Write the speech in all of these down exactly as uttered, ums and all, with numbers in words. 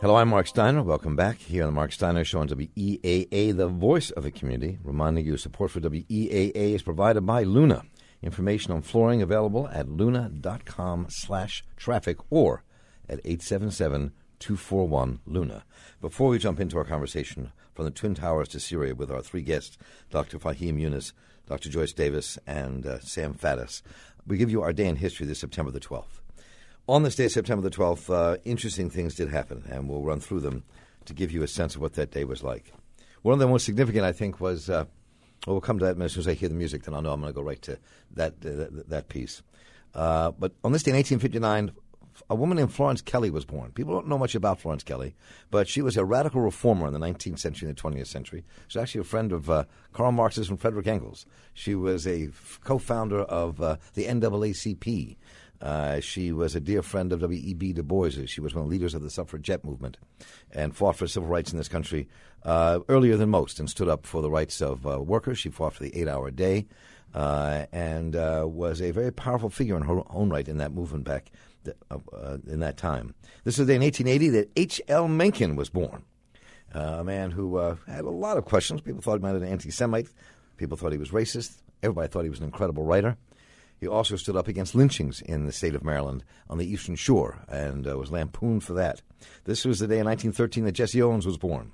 Hello, I'm Mark Steiner. Welcome back here on the Mark Steiner Show on W E A A, the voice of the community. Reminding you, support for W E A A is provided by Luna. Information on flooring available at luna.com slash traffic or at eight seven seven, two four one, LUNA. Before we jump into our conversation from the Twin Towers to Syria with our three guests, Doctor Fahim Yunus, Doctor Joyce Davis, and uh, Sam Faddis, we give you our day in history this September the twelfth. On this day, September the twelfth, uh, interesting things did happen, and we'll run through them to give you a sense of what that day was like. One of the most significant, I think, was, uh, well, we'll come to that as soon as I hear the music, then I'll know I'm going to go right to that uh, that, that piece. Uh, but on this day in eighteen fifty-nine, a woman named Florence Kelley was born. People don't know much about Florence Kelley, but she was a radical reformer in the nineteenth century and the twentieth century. She was actually a friend of uh, Karl Marx's and Frederick Engels. She was a f- co-founder of uh, the N double A C P. Uh, she was a dear friend of W E B Du Bois. She was one of the leaders of the suffragette movement and fought for civil rights in this country uh, earlier than most and stood up for the rights of uh, workers. She fought for the eight-hour day uh, and uh, was a very powerful figure in her own right in that movement back th- uh, in that time. This was the day in eighteen eighty that H L Mencken was born, uh, a man who uh, had a lot of questions. People thought he might have been an anti-Semite. People thought he was racist. Everybody thought he was an incredible writer. He also stood up against lynchings in the state of Maryland on the Eastern Shore and uh, was lampooned for that. This was the day in nineteen thirteen that Jesse Owens was born,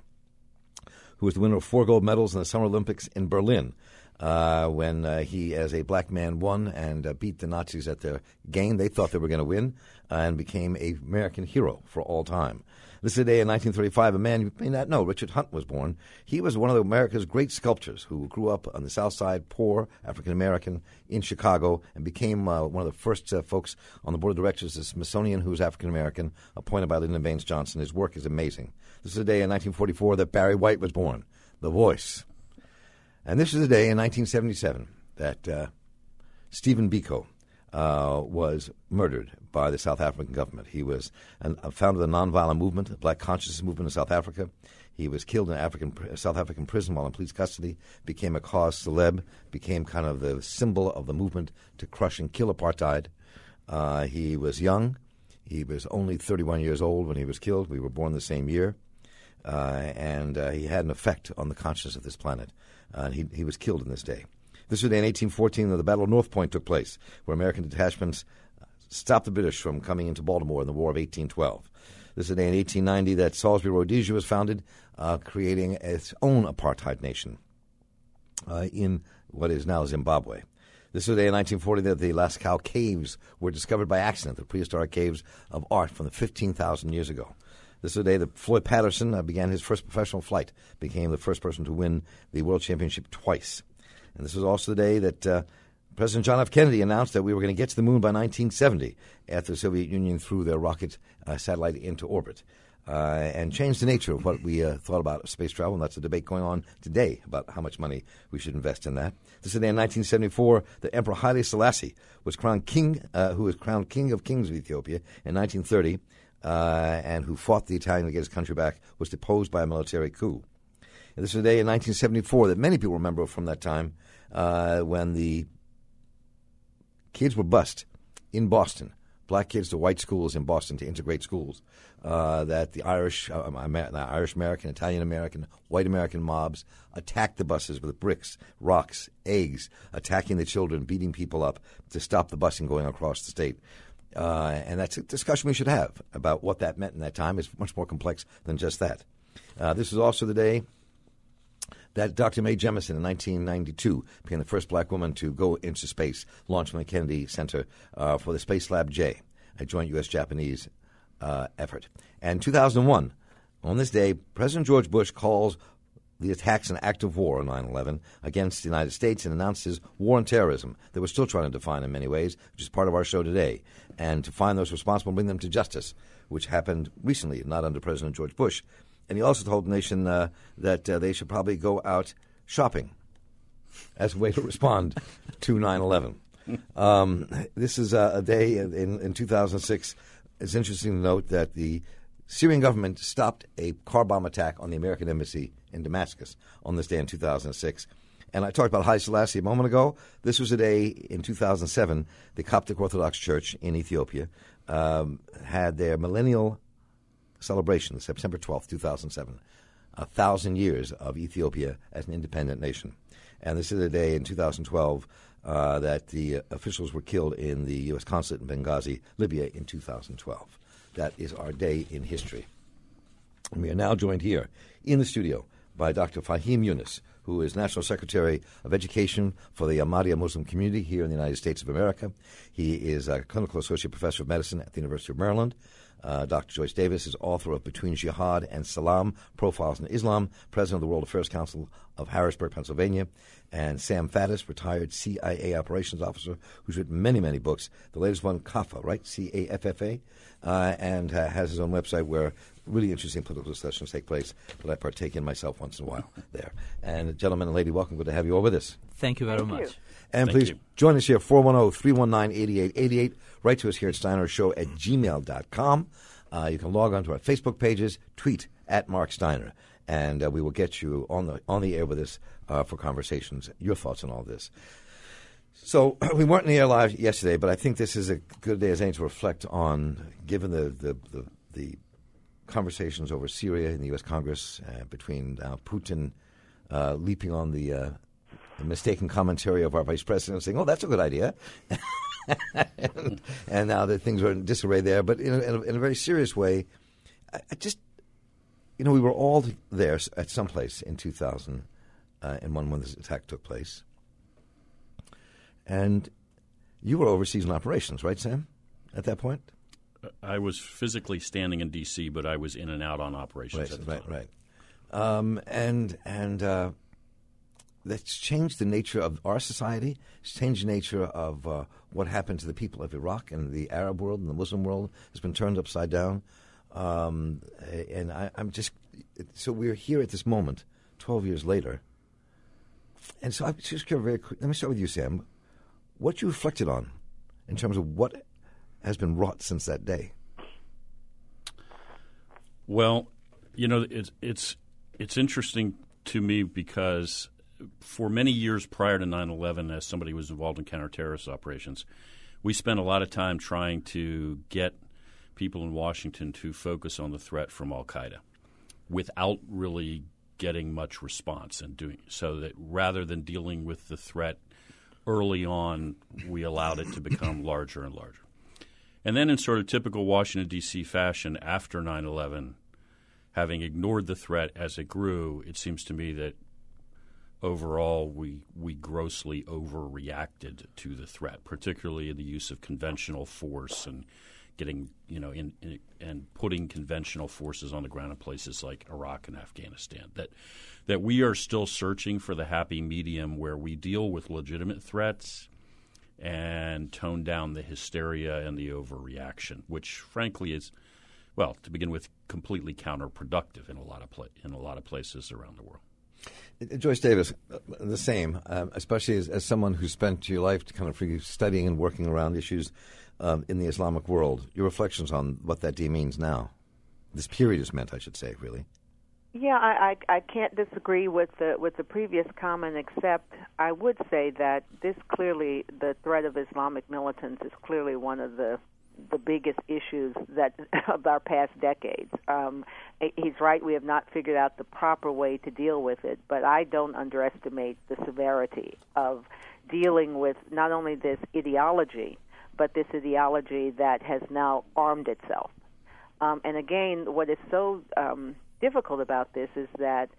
who was the winner of four gold medals in the Summer Olympics in Berlin uh, when uh, he, as a black man, won and uh, beat the Nazis at their game. They thought they were going to win uh, and became an American hero for all time. This is the day in nineteen thirty-five, a man you may not know, Richard Hunt, was born. He was one of America's great sculptors who grew up on the South Side, poor, African-American, in Chicago, and became uh, one of the first uh, folks on the board of directors of the Smithsonian who was African-American, appointed by Lyndon Baines Johnson. His work is amazing. This is the day in nineteen forty-four that Barry White was born, the voice. And this is the day in nineteen seventy-seven that uh, Stephen Biko Uh, was murdered by the South African government. He was an, a founder of the nonviolent movement, the Black Consciousness movement in South Africa. He was killed in African, South African prison while in police custody, became a cause célèbre, became kind of the symbol of the movement to crush and kill apartheid. Uh, he was young. He was only thirty-one years old when he was killed. We were born the same year. Uh, and uh, he had an effect on the consciousness of this planet. Uh, he, he was killed in this day. This was the day in eighteen fourteen that the Battle of North Point took place, where American detachments stopped the British from coming into Baltimore in the War of eighteen twelve. This is the day in eighteen ninety that Salisbury, Rhodesia was founded, uh, creating its own apartheid nation uh, in what is now Zimbabwe. This was the day in nineteen forty that the Lascaux Caves were discovered by accident, the prehistoric caves of art from the fifteen thousand years ago. This is the day that Floyd Patterson uh, began his first professional flight, became the first person to win the World Championship twice. And this was also the day that uh, President John F. Kennedy announced that we were going to get to the moon by nineteen seventy after the Soviet Union threw their rocket uh, satellite into orbit uh, and changed the nature of what we uh, thought about space travel. And that's a debate going on today about how much money we should invest in that. This is the day in nineteen seventy-four that Emperor Haile Selassie was crowned king, uh, who was crowned king of kings of Ethiopia in nineteen thirty uh, and who fought the Italian to get his country back, was deposed by a military coup. And this is a day in nineteen seventy-four that many people remember from that time uh, when the kids were bused in Boston, black kids to white schools in Boston to integrate schools, uh, that the Irish, uh, Irish American, Italian American, white American mobs attacked the buses with bricks, rocks, eggs, attacking the children, beating people up to stop the busing going across the state. Uh, and that's a discussion we should have about what that meant in that time. It's much more complex than just that. Uh, this is also the day that Doctor Mae Jemison in nineteen ninety-two became the first black woman to go into space, launched from the Kennedy Center uh, for the Space Lab J, a joint U S Japanese uh, effort. And in two thousand one, on this day, President George Bush calls the attacks an act of war on nine eleven against the United States and announces war on terrorism that we're still trying to define in many ways, which is part of our show today, and to find those responsible and bring them to justice, which happened recently, not under President George Bush. And he also told the nation uh, that uh, they should probably go out shopping as a way to respond to nine eleven. Um, this is uh, a day in, in two thousand six. It's interesting to note that the Syrian government stopped a car bomb attack on the American embassy in Damascus on this day in two thousand six. And I talked about Haile Selassie a moment ago. This was a day in two thousand seven, the Coptic Orthodox Church in Ethiopia um, had their millennial celebration, September twelfth, two thousand seven, a thousand years of Ethiopia as an independent nation. And this is the day in two thousand twelve uh, that the officials were killed in the U S consulate in Benghazi, Libya, in two thousand twelve. That is our day in history. And we are now joined here in the studio by Doctor Fahim Yunus, who is National Secretary of Education for the Ahmadiyya Muslim community here in the United States of America. He is a clinical associate professor of medicine at the University of Maryland. Uh, Doctor Joyce Davis is author of Between Jihad and Salam, Profiles in Islam, president of the World Affairs Council of Harrisburg, Pennsylvania. And Sam Faddis, retired C I A operations officer, who's written many, many books. The latest one, C A F A, right? C A F F A, uh, and uh, has his own website where really interesting political discussions take place that I partake in myself once in a while there. And gentlemen and lady, welcome. Good to have you all with us. Thank you very Thank much. you. And Thank please you. join us here, four one zero, three one nine, eight eight eight eight. Write to us here at Steiner Show at gmail dot com. Uh, you can log on to our Facebook pages, tweet at Mark Steiner, and uh, we will get you on the on the air with us uh, for conversations, your thoughts on all this. So we weren't in the air live yesterday, but I think this is a good day as any to reflect on, given the, the, the, the conversations over Syria in the U S Congress uh, between uh, Putin uh, leaping on the, uh, the mistaken commentary of our vice president, saying, "Oh, that's a good idea," and, and now that things are in disarray there. But in a, in a, in a very serious way, I, I just, you know, we were all there at some place in two thousand one when this attack took place. And you were overseas in operations, right, Sam, at that point? I was physically standing in D C, but I was in and out on operations Right, at the right, time. right. Um, and and uh, that's changed the nature of our society. It's changed the nature of uh, what happened to the people of Iraq and the Arab world and the Muslim world. Has been turned upside down. Um, and I, I'm just so we're here at this moment, twelve years later. And so I'm just going to very quick. Let me start with you, Sam. What you reflected on in terms of what has been wrought since that day? Well, you know, it's it's it's interesting to me because for many years prior to nine eleven, as somebody who was involved in counterterrorist operations, we spent a lot of time trying to get people in Washington to focus on the threat from al-Qaeda without really getting much response and doing so that rather than dealing with the threat early on, we allowed it to become larger and larger. And then in sort of typical Washington, D C fashion after nine eleven, having ignored the threat as it grew, it seems to me that overall we we grossly overreacted to the threat, particularly in the use of conventional force and getting, you know, in, in and putting conventional forces on the ground in places like Iraq and Afghanistan. That that we are still searching for the happy medium where we deal with legitimate threats and tone down the hysteria and the overreaction, which frankly is, well, to begin with, completely counterproductive in a lot of pla- in a lot of places around the world. Joyce Davis, the same, um, especially as, as someone who spent your life kind of studying and working around issues um, in the Islamic world. Your reflections on what that day means now. This period is meant, I should say, really. Yeah, I, I, I can't disagree with the with the previous comment, except I would say that this clearly, the threat of Islamic militants is clearly one of the the biggest issues that of our past decades. Um, he's right, we have not figured out the proper way to deal with it, but I don't underestimate the severity of dealing with not only this ideology, but this ideology that has now armed itself. Um, and again, what is so um, difficult about this is that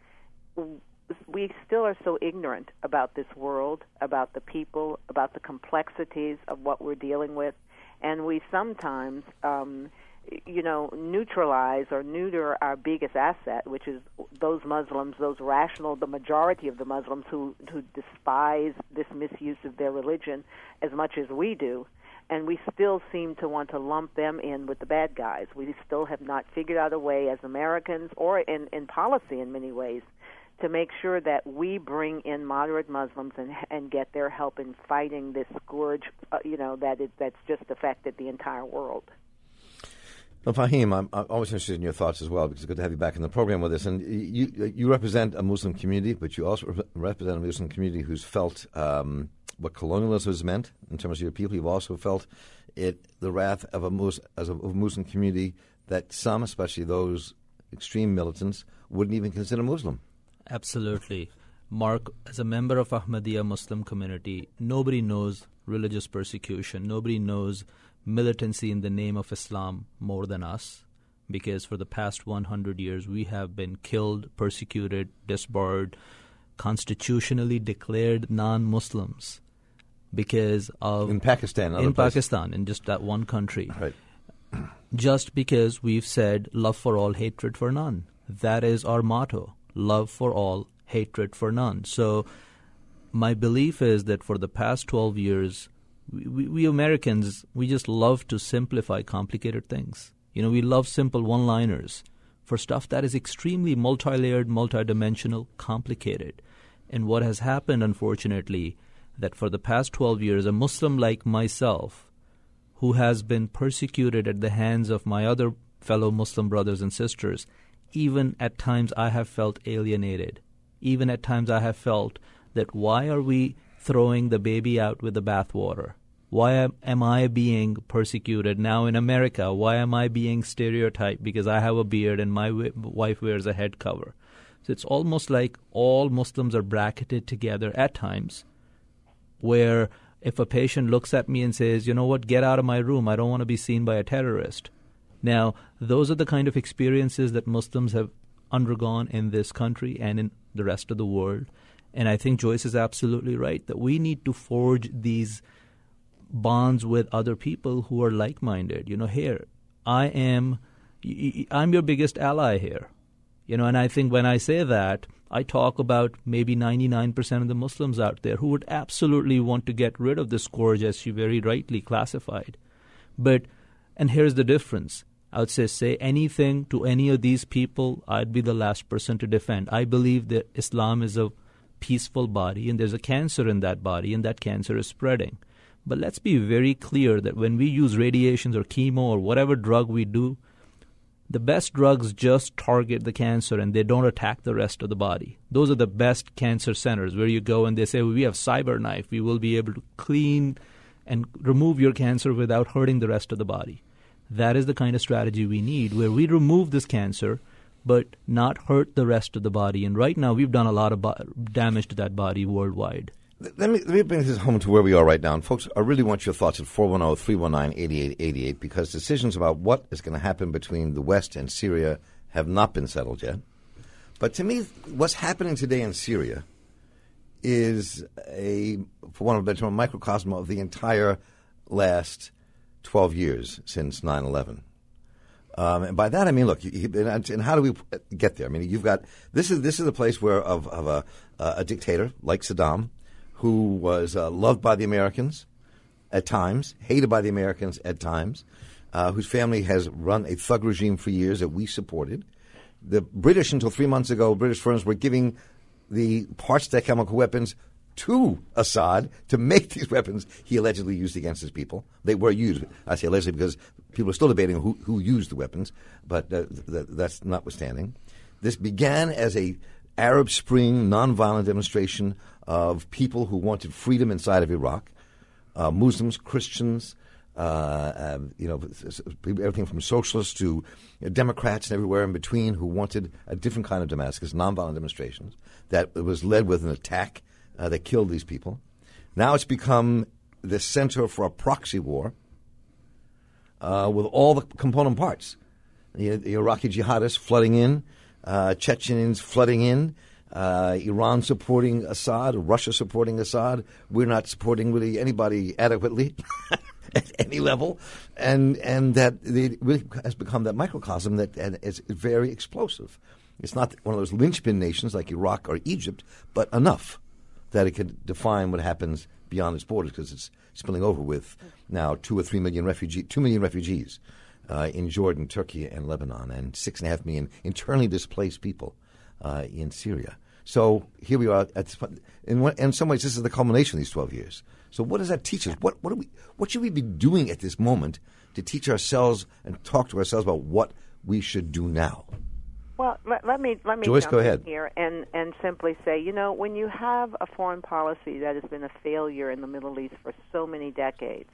we still are so ignorant about this world, about the people, about the complexities of what we're dealing with, and we sometimes, um, you know, neutralize or neuter our biggest asset, which is those Muslims, those rational, the majority of the Muslims who, who despise this misuse of their religion as much as we do. And we still seem to want to lump them in with the bad guys. We still have not figured out a way as Americans or in, in policy in many ways to make sure that we bring in moderate Muslims and and get their help in fighting this scourge, uh, you know, that it, that's just affected the entire world. Well, Fahim, I'm, I'm always interested in your thoughts as well, because it's good to have you back in the program with us. And you you represent a Muslim community, but you also represent a Muslim community who's felt um, what colonialism has meant in terms of your people. You've also felt it the wrath of a, Mus- as a of a Muslim community that some, especially those extreme militants, wouldn't even consider Muslim. Absolutely. Mark, as a member of Ahmadiyya Muslim community, nobody knows religious persecution. Nobody knows militancy in the name of Islam more than us, because for the past one hundred years we have been killed, persecuted, disbarred, constitutionally declared non-Muslims because of... In Pakistan. In places. Pakistan, in just that one country. Right. Just because we've said love for all, hatred for none. That is our motto. Love for all, hatred for none. So my belief is that for the past twelve years, we, we, we Americans, we just love to simplify complicated things. You know, we love simple one-liners for stuff that is extremely multi-layered, multi-dimensional, complicated. And what has happened, unfortunately, that for the past twelve years, a Muslim like myself, who has been persecuted at the hands of my other fellow Muslim brothers and sisters, even at times I have felt alienated. Even at times I have felt that why are we throwing the baby out with the bathwater? Why am, am I being persecuted now in America? Why am I being stereotyped because I have a beard and my w- wife wears a head cover? So it's almost like all Muslims are bracketed together at times, where if a patient looks at me and says, you know what, get out of my room, I don't want to be seen by a terrorist. Now, those are the kind of experiences that Muslims have undergone in this country and in the rest of the world. And I think Joyce is absolutely right that we need to forge these bonds with other people who are like-minded. You know, here, I am, I'm your biggest ally here. You know, and I think when I say that, I talk about maybe ninety-nine percent of the Muslims out there who would absolutely want to get rid of the scourge, as she very rightly classified. But, and here's the difference. I would say, say anything to any of these people, I'd be the last person to defend. I believe that Islam is a peaceful body, and there's a cancer in that body, and that cancer is spreading. But let's be very clear that when we use radiations or chemo or whatever drug we do, the best drugs just target the cancer and they don't attack the rest of the body. Those are the best cancer centers where you go and they say, well, we have CyberKnife. We will be able to clean and remove your cancer without hurting the rest of the body. That is the kind of strategy we need, where we remove this cancer but not hurt the rest of the body. And right now we've done a lot of bo- damage to that body worldwide. Let me, let me bring this home to where we are right now. And folks, I really want your thoughts at four one zero, three one nine, eight eight eight eight, because decisions about what is going to happen between the West and Syria have not been settled yet. But to me, what's happening today in Syria is, a, for want of a better term, a microcosm of the entire last twelve years since nine eleven. Um, and by that I mean, look, you, you, and, and how do we get there? I mean, you've got this is this is a place where of, of a, uh, a dictator like Saddam, who was uh, loved by the Americans at times, hated by the Americans at times, uh, whose family has run a thug regime for years that we supported. The British, until three months ago, British firms were giving the parts to chemical weapons to Assad to make these weapons he allegedly used against his people. They were used. I say allegedly because people are still debating who, who used the weapons, but uh, th- that's notwithstanding. This began as a Arab Spring nonviolent demonstration of people who wanted freedom inside of Iraq, uh, Muslims, Christians, uh, uh, you know, everything from socialists to you know, Democrats and everywhere in between who wanted a different kind of Damascus, nonviolent demonstrations that was led with an attack uh, that killed these people. Now it's become the center for a proxy war uh, with all the component parts. The, the Iraqi jihadists flooding in, uh, Chechens flooding in, Uh, Iran supporting Assad, Russia supporting Assad. We're not supporting really anybody adequately at any level, and and that it really has become that microcosm that and is very explosive. It's not one of those linchpin nations like Iraq or Egypt, but enough that it could define what happens beyond its borders, because it's spilling over with now two or three million refugee, two million refugees uh, in Jordan, Turkey, and Lebanon, and six and a half million internally displaced people Uh, in Syria. So here we are. At this point. In, one, in some ways, this is the culmination of these twelve years. So what does that teach us? What what, do we, what should we be doing at this moment to teach ourselves and talk to ourselves about what we should do now? Well, let, let me let me Joyce, jump go in ahead. here and and simply say, you know, when you have a foreign policy that has been a failure in the Middle East for so many decades,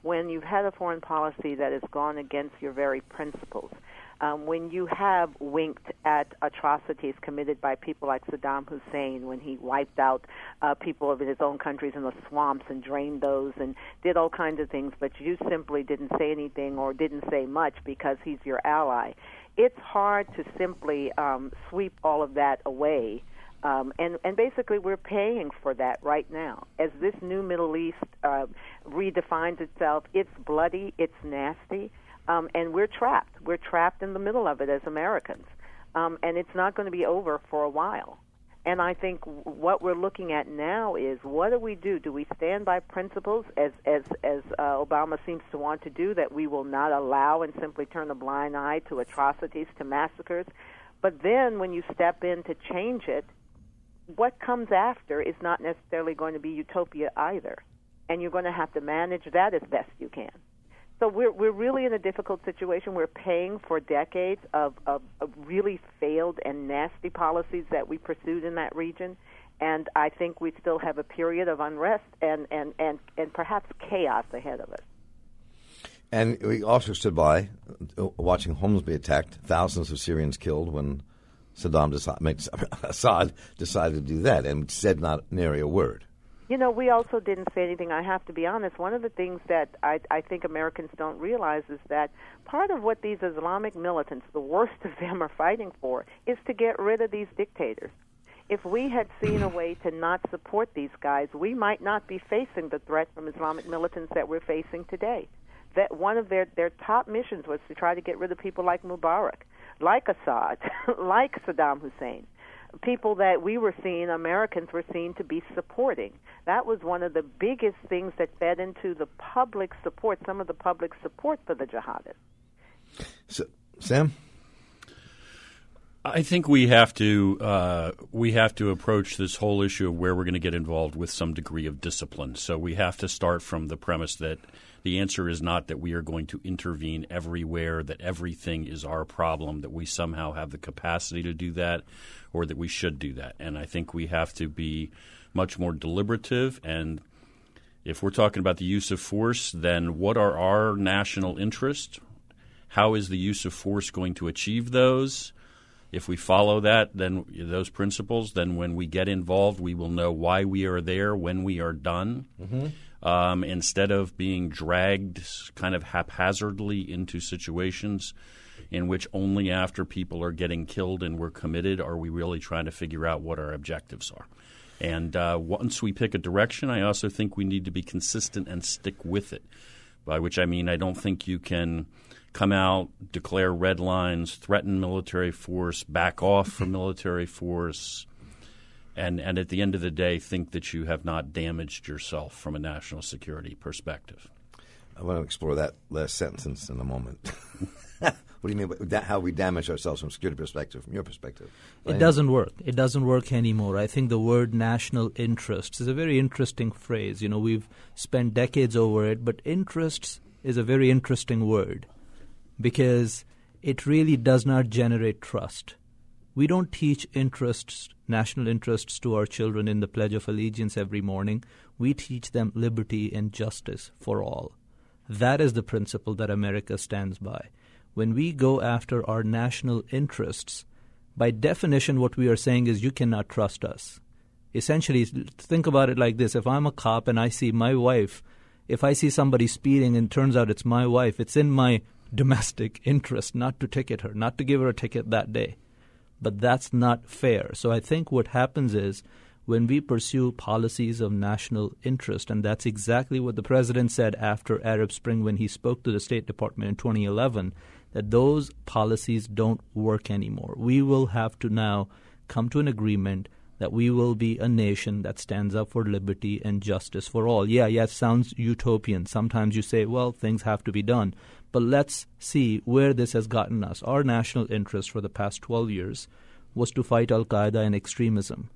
when you've had a foreign policy that has gone against your very principles, um, when you have winked at atrocities committed by people like Saddam Hussein when he wiped out uh, people of his own countries in the swamps and drained those and did all kinds of things, but you simply didn't say anything or didn't say much because he's your ally, it's hard to simply um, sweep all of that away. Um, and, and basically we're paying for that right now. As this new Middle East uh, redefines itself, it's bloody, it's nasty, um, and we're trapped. We're trapped in the middle of it as Americans. Um, and it's not going to be over for a while. And I think what we're looking at now is, what do we do? Do we stand by principles, as as, as uh, Obama seems to want to do, that we will not allow and simply turn a blind eye to atrocities, to massacres? But then when you step in to change it, what comes after is not necessarily going to be utopia either. And you're going to have to manage that as best you can. So we're we're really in a difficult situation. We're paying for decades of, of, of really failed and nasty policies that we pursued in that region. And I think we still have a period of unrest and, and, and, and perhaps chaos ahead of us. And we also stood by watching homes be attacked, thousands of Syrians killed when Saddam decided, Assad decided to do that, and said not nary a word. You know, we also didn't say anything. I have to be honest. One of the things that I, I think Americans don't realize is that part of what these Islamic militants, the worst of them, are fighting for is to get rid of these dictators. If we had seen a way to not support these guys, we might not be facing the threat from Islamic militants that we're facing today. That one of their, their top missions was to try to get rid of people like Mubarak, like Assad, like Saddam Hussein, people that we were seeing, Americans were seen to be supporting. That was one of the biggest things that fed into the public support, some of the public support for the jihadists. So, Sam? I think we have to uh, we have to approach this whole issue of where we're going to get involved with some degree of discipline. So we have to start from the premise that the answer is not that we are going to intervene everywhere, that everything is our problem, that we somehow have the capacity to do that, or that we should do that. And I think we have to be much more deliberative. And if we're talking about the use of force, then what are our national interests? How is the use of force going to achieve those? If we follow that, then those principles, then when we get involved, we will know why we are there, when we are done. Mm-hmm. Um, instead of being dragged kind of haphazardly into situations in which only after people are getting killed and we're committed are we really trying to figure out what our objectives are. And uh, once we pick a direction, I also think we need to be consistent and stick with it, by which I mean I don't think you can come out, declare red lines, threaten military force, back off from military force, and, and at the end of the day think that you have not damaged yourself from a national security perspective. I want to explore that last sentence in a moment. What do you mean by that, how we damage ourselves from a security perspective, from your perspective? It doesn't work. It doesn't work anymore. I think the word national interests is a very interesting phrase. You know, we've spent decades over it, but interests is a very interesting word, because it really does not generate trust. We don't teach interests, national interests, to our children in the Pledge of Allegiance every morning. We teach them liberty and justice for all. That is the principle that America stands by. When we go after our national interests, by definition what we are saying is you cannot trust us. Essentially, think about it like this. If I'm a cop and I see my wife, if I see somebody speeding and it turns out it's my wife, it's in my domestic interest not to ticket her, not to give her a ticket that day. But that's not fair. So I think what happens is when we pursue policies of national interest, and that's exactly what the president said after Arab Spring when he spoke to the State Department in twenty eleven, that those policies don't work anymore. We will have to now come to an agreement that we will be a nation that stands up for liberty and justice for all. Yeah, yeah, it sounds utopian. Sometimes you say, well, things have to be done. But let's see where this has gotten us. Our national interest for the past twelve years was to fight al-Qaeda and extremism.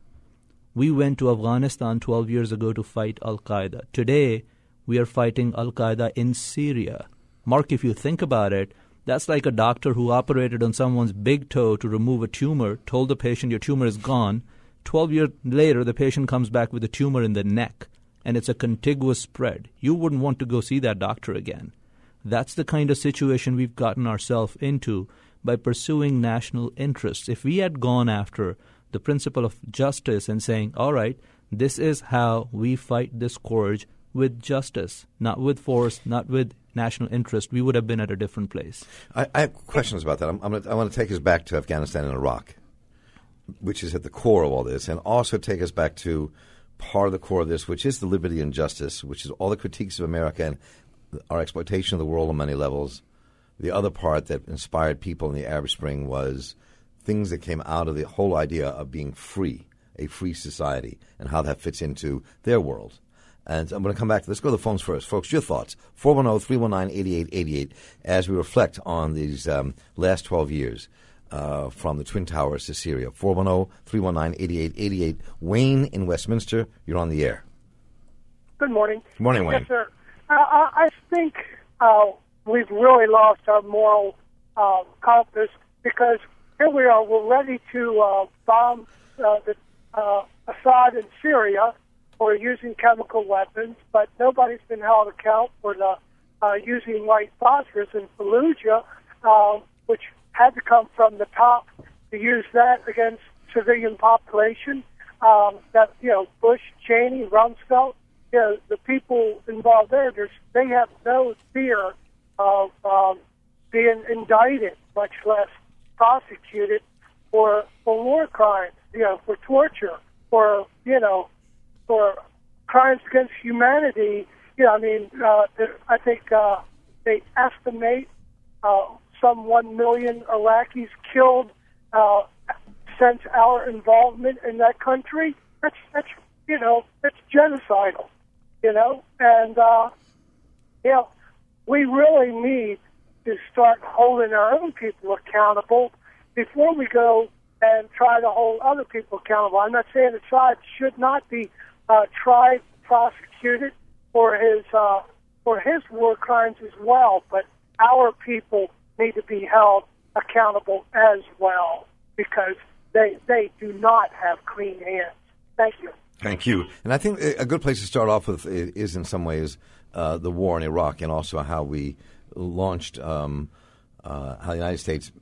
We went to Afghanistan twelve years ago to fight al-Qaeda. Today, we are fighting al-Qaeda in Syria. Mark, if you think about it, that's like a doctor who operated on someone's big toe to remove a tumor, told the patient your tumor is gone. Twelve years later, the patient comes back with a tumor in the neck. and it's a contiguous spread, you wouldn't want to go see that doctor again. That's the kind of situation we've gotten ourselves into by pursuing national interests. If we had gone after the principle of justice and saying, all right, this is how we fight this scourge with justice, not with force, not with national interest, we would have been at a different place. I, I have questions about that. I'm, I'm gonna, I want to take us back to Afghanistan and Iraq, which is at the core of all this, and also take us back to part of the core of this, which is the liberty and justice, which is all the critiques of America and our exploitation of the world on many levels. The other part that inspired people in the Arab Spring was things that came out of the whole idea of being free, a free society, and how that fits into their world. And I'm going to come back to, let's go to the phones first. Folks, your thoughts, four one zero, three one nine, eight eight eight eight, as we reflect on these um, last twelve years uh, from the Twin Towers to Syria. four one zero, three one nine, eight eight eight eight. Wayne in Westminster, you're on the air. Good morning. Good morning, Wayne. Yes, sir. Uh, I think uh, we've really lost our moral uh, compass because here we are, we're ready to uh, bomb uh, the, uh, Assad in Syria for using chemical weapons, but nobody's been held account for the uh, using white phosphorus in Fallujah, uh, which had to come from the top to use that against civilian population. Um, that you know, Bush, Cheney, Rumsfeld, you know, the people involved there, they have no fear of um, being indicted, much less prosecuted for for war crimes, you know, for torture, for you know. for crimes against humanity. You know, I mean, uh, I think uh, they estimate uh, some one million Iraqis killed uh, since our involvement in that country. That's, that's you know, that's genocidal, you know. And, uh, you know, we really need to start holding our own people accountable before we go and try to hold other people accountable. I'm not saying Assad should not be Uh, tried, prosecuted for his uh, for his war crimes as well, but our people need to be held accountable as well because they they do not have clean hands. Thank you. Thank you. And I think a good place to start off with is, in some ways, uh, the war in Iraq, and also how we launched, um, uh, how the United States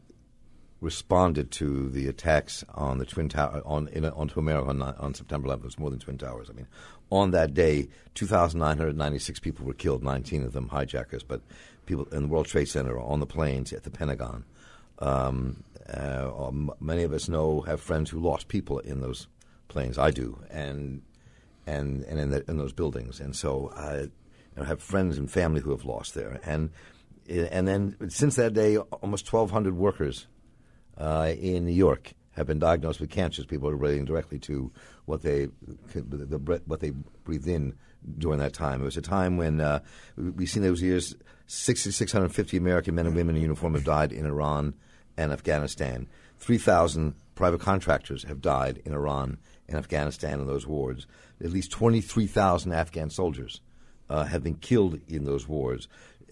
responded to the attacks on the Twin Towers, on in, onto America on, on September eleventh. It was more than Twin Towers. I mean, on that day, two thousand nine hundred ninety-six people were killed, nineteen of them hijackers, but people in the World Trade Center, on the planes, at the Pentagon. Um, uh, many of us know, have friends who lost people in those planes. I do, and and and in, the, in those buildings. And so I you know, have friends and family who have lost there. And and then since that day, almost twelve hundred workers Uh, in New York have been diagnosed with cancers. People are relating directly to what they the, the, what they breathed in during that time. It was a time when uh, we've seen those years. six thousand six hundred fifty American men and women in uniform have died in Iran and Afghanistan. three thousand private contractors have died in Iran and Afghanistan in those wars. At least twenty-three thousand Afghan soldiers uh, have been killed in those wars.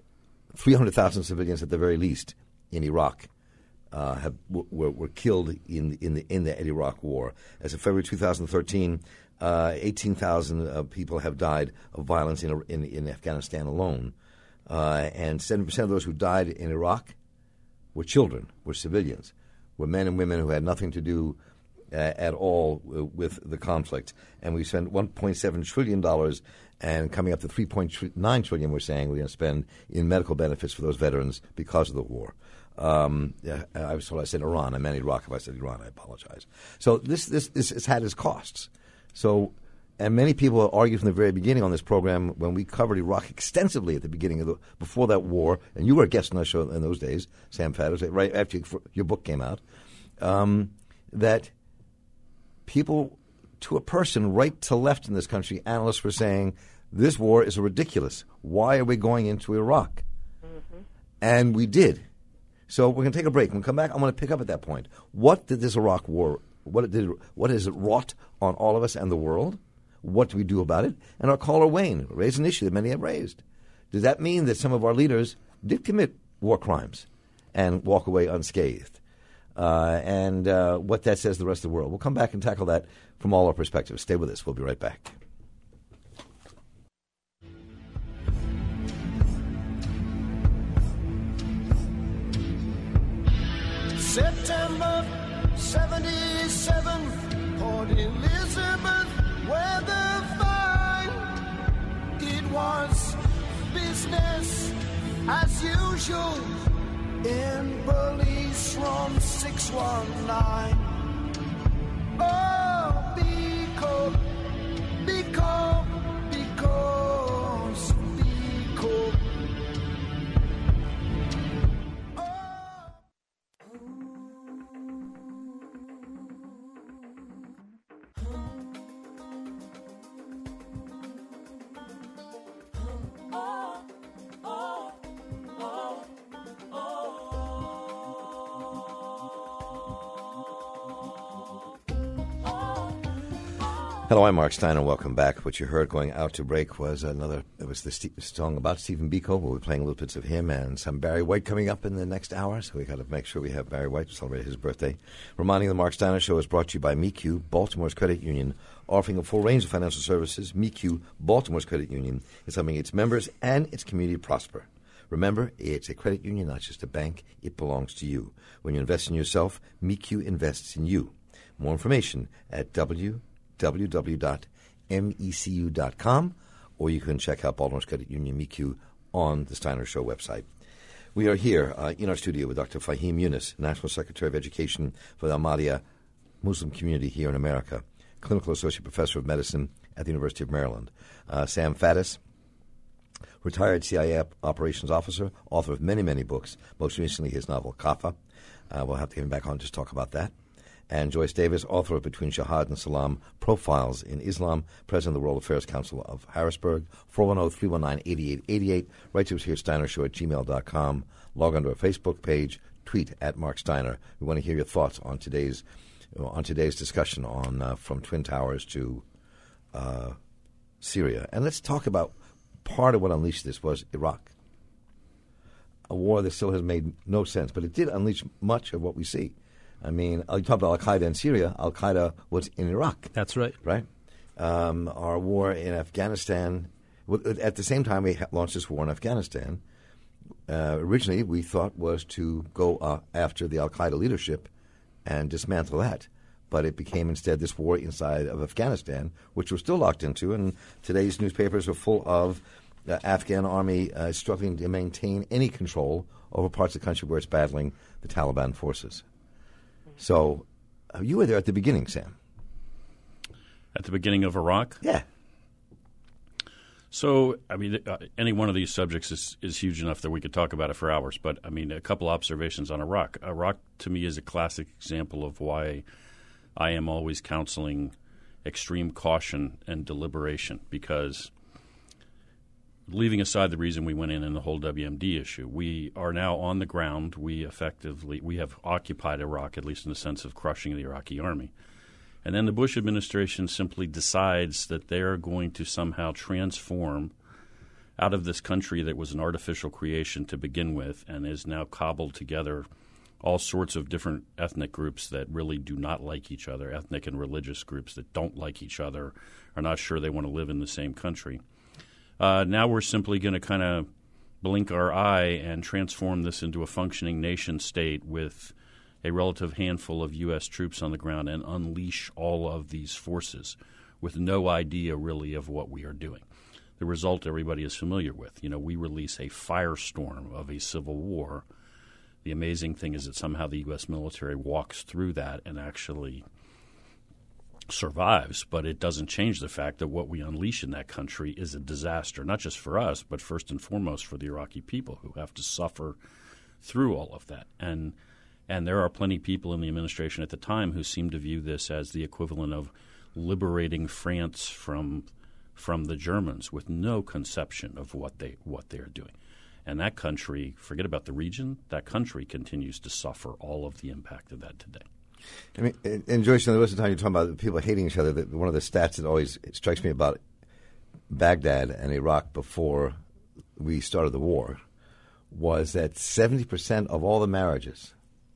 three hundred thousand civilians at the very least in Iraq. Uh, have, were, were killed in in the in the Iraq War. As of February two thousand thirteen, uh, eighteen thousand uh, people have died of violence in in, in Afghanistan alone, uh, and seventy percent of those who died in Iraq were children, were civilians, were men and women who had nothing to do uh, at all w- with the conflict. And we spent one point seven trillion dollars, and coming up to three point nine trillion dollars, we're saying we're going to spend in medical benefits for those veterans because of the war. Um, I was told I said Iran. I meant Iraq. If I said Iran, I apologize. So this this this has had its costs. So, and many people argued from the very beginning on this program when we covered Iraq extensively at the beginning of the before that war, and you were a guest on our show in those days, Sam Fadders, right after your book came out, um, that people, to a person, right to left in this country, analysts were saying this war is ridiculous. Why are we going into Iraq? Mm-hmm. And we did. So we're going to take a break. When we come back, I'm going to pick up at that point. What did this Iraq war, what did, what has it wrought on all of us and the world? What do we do about it? And our caller, Wayne, raised an issue that many have raised. Does that mean that some of our leaders did commit war crimes and walk away unscathed? Uh, and uh, what that says to the rest of the world. We'll come back and tackle that from all our perspectives. Stay with us. We'll be right back. September seventy-seven, Port Elizabeth, weather fine. It was business as usual in police room six one nine. Oh, because, because, because, because. Hello, I'm Mark Steiner. Welcome back. What you heard going out to break was another, it was the St- song about Stephen Biko. We'll be playing little bits of him and some Barry White coming up in the next hour, so we got to make sure we have Barry White to celebrate his birthday. Reminding the Mark Steiner Show is brought to you by M E Q, Baltimore's credit union, offering a full range of financial services. M E Q, Baltimore's credit union, is helping its members and its community prosper. Remember, it's a credit union, not just a bank. It belongs to you. When you invest in yourself, M E Q invests in you. More information at w w w dot mecu dot com, or you can check out Baltimore's Credit Union, M E Q, on the Steiner Show website. We are here uh, in our studio with Doctor Fahim Yunus, National Secretary of Education for the Ahmadiyya Muslim community here in America, Clinical Associate Professor of Medicine at the University of Maryland. Uh, Sam Faddis, retired C I A Operations Officer, author of many, many books, most recently his novel, Kafa. Uh, we'll have to get him back on to just talk about that. And Joyce Davis, author of Between Jihad and Salam, Profiles in Islam, President of the World Affairs Council of Harrisburg, four one zero, three one nine, eight eight eight eight. Write to us here at Steiner Show at gmail dot com. Log on to our Facebook page, tweet at Mark Steiner. We want to hear your thoughts on today's on today's discussion on uh, from Twin Towers to uh, Syria. And let's talk about part of what unleashed this was Iraq, a war that still has made no sense, but it did unleash much of what we see. I mean, you talk about Al-Qaeda in Syria. Al-Qaeda was in Iraq. That's right. Right? Um, our war in Afghanistan, at the same time we launched this war in Afghanistan, uh, originally we thought was to go uh, after the Al-Qaeda leadership and dismantle that. But it became instead this war inside of Afghanistan, which we're still locked into. And today's newspapers are full of the Afghan army uh, struggling to maintain any control over parts of the country where it's battling the Taliban forces. So uh, you were there at the beginning, Sam. At the beginning of Iraq? Yeah. So, I mean, uh, any one of these subjects is, is huge enough that we could talk about it for hours. But, I mean, a couple observations on Iraq. Iraq, to me, is a classic example of why I am always counseling extreme caution and deliberation, because leaving aside the reason we went in and the whole W M D issue, we are now on the ground. We effectively we have occupied Iraq, at least in the sense of crushing the Iraqi army. And then the Bush administration simply decides that they're going to somehow transform out of this country that was an artificial creation to begin with and is now cobbled together all sorts of different ethnic groups that really do not like each other, ethnic and religious groups that don't like each other, are not sure they want to live in the same country. Uh, now we're simply going to kind of blink our eye and transform this into a functioning nation state with a relative handful of U S troops on the ground and unleash all of these forces with no idea really of what we are doing. The result everybody is familiar with. You know, we release a firestorm of a civil war. The amazing thing is that somehow the U S military walks through that and actually survives, but it doesn't change the fact that what we unleash in that country is a disaster, not just for us, but first and foremost for the Iraqi people who have to suffer through all of that. And and there are plenty of people in the administration at the time who seem to view this as the equivalent of liberating France from from the Germans, with no conception of what they what they're doing. And that country, forget about the region, that country continues to suffer all of the impact of that today. I mean, and, and Joyce, there was a time you're talking about people hating each other. That one of the stats that always strikes me about Baghdad and Iraq before we started the war was that seventy percent of all the marriages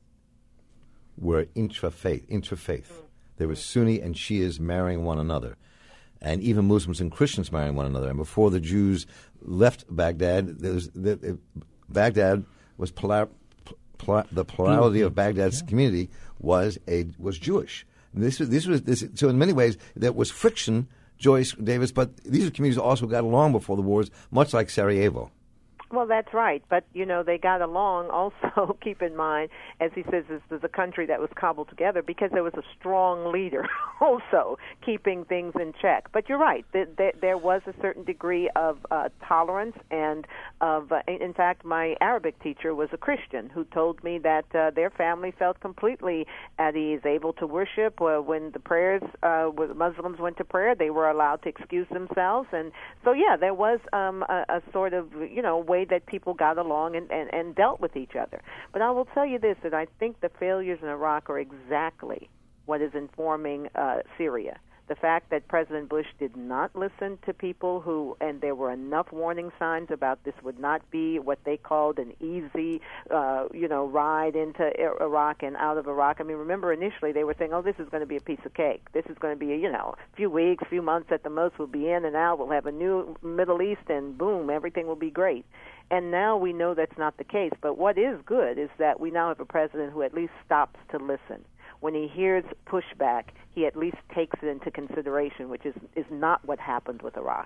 were intra-faith. intra-faith. There was Sunni and Shias marrying one another, and even Muslims and Christians marrying one another. And before the Jews left Baghdad, there was, the, the, Baghdad was polar, pl- the plurality of Baghdad's yeah. community was a was Jewish. This was this was this. So in many ways, there was friction, Joyce Davis. But these communities also got along before the wars, much like Sarajevo. Well, that's right. But, you know, they got along also, keep in mind, as he says, this was a country that was cobbled together because there was a strong leader also keeping things in check. But you're right. Th- th- there was a certain degree of uh, tolerance and of, uh, in fact, my Arabic teacher was a Christian who told me that uh, their family felt completely at ease, able to worship. Uh, when the prayers, uh, when the Muslims went to prayer, they were allowed to excuse themselves. And so, yeah, there was um, a, a sort of, you know, way that people got along and, and, and dealt with each other. But I will tell you this, that I think the failures in Iraq are exactly what is informing uh, Syria. The fact that President Bush did not listen to people who, and there were enough warning signs about this would not be what they called an easy, uh, you know, ride into Iraq and out of Iraq. I mean, remember initially they were saying, oh, this is going to be a piece of cake. This is going to be, a, you know, a few weeks, few months at the most. We'll be in and out. We'll have a new Middle East and boom, everything will be great. And now we know that's not the case. But what is good is that we now have a president who at least stops to listen. When he hears pushback, he at least takes it into consideration, which is, is not what happened with Iraq.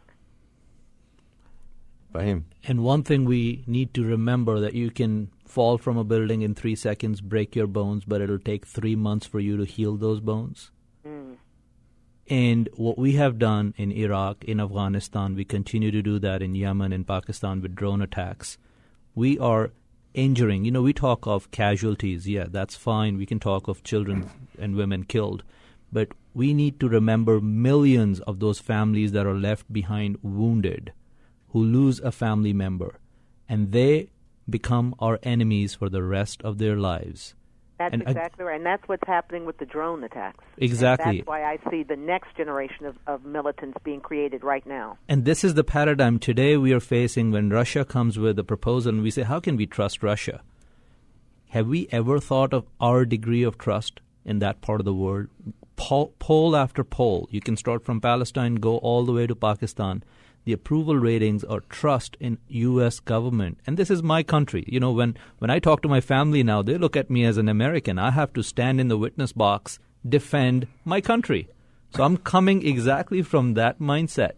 Fahim. And one thing we need to remember that you can fall from a building in three seconds, break your bones, but it'll take three months for you to heal those bones. Mm. And what we have done in Iraq, in Afghanistan, we continue to do that in Yemen and Pakistan with drone attacks. We are injuring. You know, we talk of casualties. Yeah, that's fine. We can talk of children and women killed. But we need to remember millions of those families that are left behind wounded, who lose a family member, and they become our enemies for the rest of their lives. That's and exactly I, right. And that's what's happening with the drone attacks. Exactly. And that's why I see the next generation of, of militants being created right now. And this is the paradigm today we are facing when Russia comes with a proposal and we say, how can we trust Russia? Have we ever thought of our degree of trust in that part of the world? Poll, poll after poll, you can start from Palestine, go all the way to Pakistan. The approval ratings or trust in U S government. And this is my country. You know, when, when I talk to my family now, they look at me as an American. I have to stand in the witness box, defend my country. So I'm coming exactly from that mindset.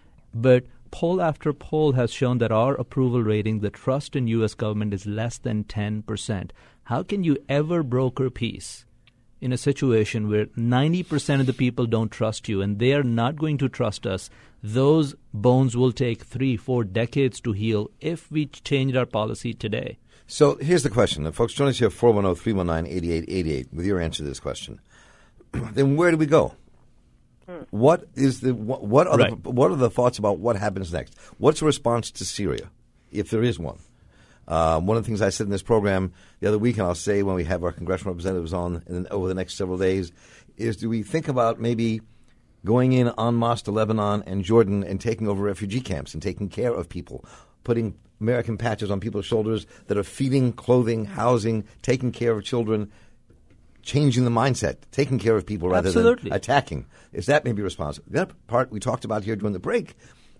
But poll after poll has shown that our approval rating, the trust in U S government is less than ten percent. How can you ever broker peace in a situation where ninety percent of the people don't trust you and they are not going to trust us? Those bones will take three, four decades to heal if we changed our policy today. So here's the question. And folks, join us here at four one zero, three one nine, eight eight eight eight with your answer to this question. Then where do we go? Hmm. What is the what, what are right. the what are the thoughts about what happens next? What's the response to Syria, if there is one? Uh, one of the things I said in this program the other week, and I'll say when we have our congressional representatives on in, over the next several days, is do we think about maybe going in en masse to Lebanon and Jordan and taking over refugee camps and taking care of people, putting American patches on people's shoulders that are feeding, clothing, housing, taking care of children, changing the mindset, taking care of people rather Absolutely. than attacking. Is that maybe responsible? The other part we talked about here during the break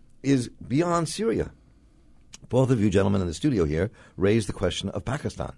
is beyond Syria. Both of you gentlemen in the studio here raised the question of Pakistan,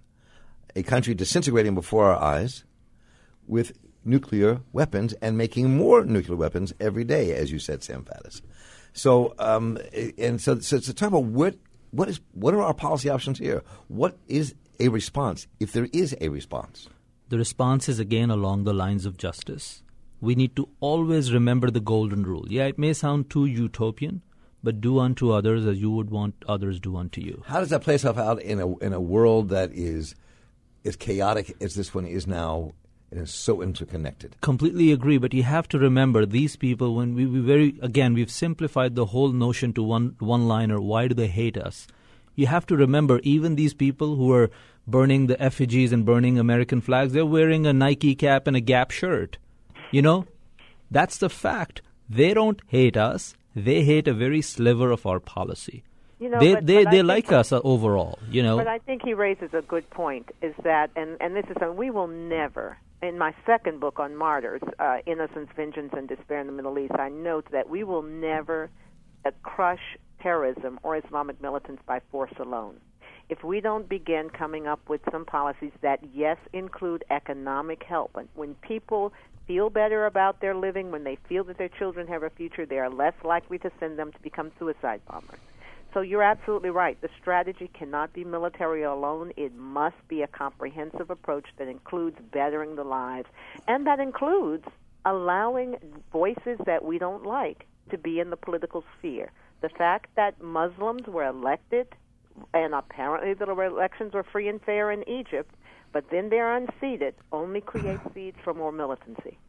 a country disintegrating before our eyes with nuclear weapons and making more nuclear weapons every day, as you said, Sam Faddis. So, um, and so, so, so talk about what, what is, what are our policy options here? What is a response, if there is a response? The response is, again, along the lines of justice. We need to always remember the golden rule. Yeah, it may sound too utopian, but do unto others as you would want others do unto you. How does that play itself out in a in a world that is as chaotic as this one is now? It is so interconnected. Completely agree, but you have to remember these people, when we, we very, again, we've simplified the whole notion to one one-liner, why do they hate us? You have to remember, even these people who are burning the effigies and burning American flags, they're wearing a Nike cap and a Gap shirt. You know, that's the fact. They don't hate us. They hate a very sliver of our policy. You know, they but, they, but they like us uh, overall, you know. But I think he raises a good point, is that, and, and this is something we will never, in my second book on martyrs, uh, Innocence, Vengeance, and Despair in the Middle East, I note that we will never uh, crush terrorism or Islamic militants by force alone. if we don't begin coming up with some policies that, yes, include economic help, and when people feel better about their living, when they feel that their children have a future, they are less likely to send them to become suicide bombers. So you're absolutely right. The strategy cannot be military alone. It must be a comprehensive approach that includes bettering the lives, and that includes allowing voices that we don't like to be in the political sphere. The fact that Muslims were elected, and apparently the elections were free and fair in Egypt, but then they're unseated, only creates seeds for more militancy.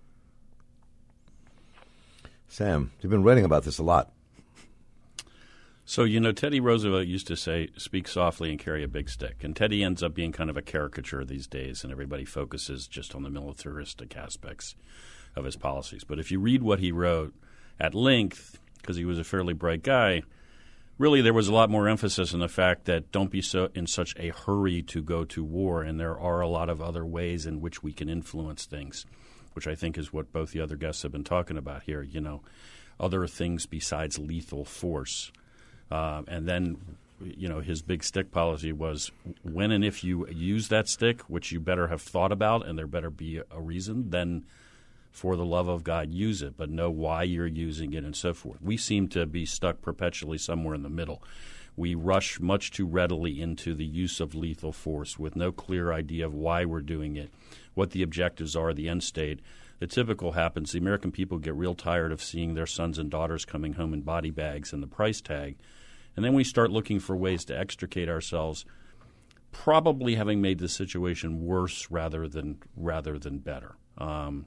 Sam, you've been writing about this a lot. So, you know, Teddy Roosevelt used to say, speak softly and carry a big stick. And Teddy ends up being kind of a caricature these days, and everybody focuses just on the militaristic aspects of his policies. But if you read what he wrote at length, because he was a fairly bright guy, really there was a lot more emphasis on the fact that don't be so in such a hurry to go to war, and there are a lot of other ways in which we can influence things, which I think is what both the other guests have been talking about here, you know, other things besides lethal force. Uh, and then, you know, his big stick policy was when and if you use that stick, which you better have thought about, and there better be a reason, then for the love of God, use it, but know why you're using it and so forth. We seem to be stuck perpetually somewhere in the middle. We rush much too readily into the use of lethal force with no clear idea of why we're doing it, what the objectives are, the end state. The typical happens. The American people get real tired of seeing their sons and daughters coming home in body bags and the price tag. And then we start looking for ways to extricate ourselves, probably having made the situation worse rather than rather than better. Um,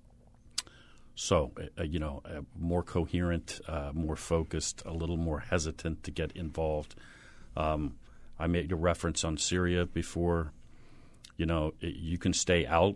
so, uh, you know, uh, more coherent, uh, more focused, a little more hesitant to get involved. Um, I made a reference on Syria before. You know, it, you can stay out